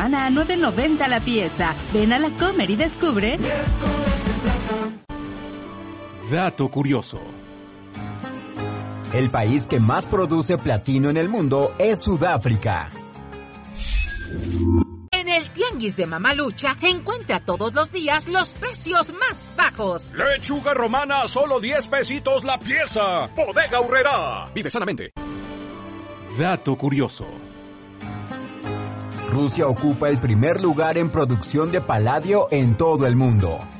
semana a $9.90 la pieza. Ven a la Comer y descubre. Dato curioso. El país que más produce platino en el mundo es Sudáfrica. En el Tianguis de Mamalucha encuentra todos los días los precios más bajos. Lechuga romana a solo 10 pesitos la pieza. Bodega Aurrerá. Vive sanamente. Dato curioso. Rusia ocupa el primer lugar en producción de paladio en todo el mundo.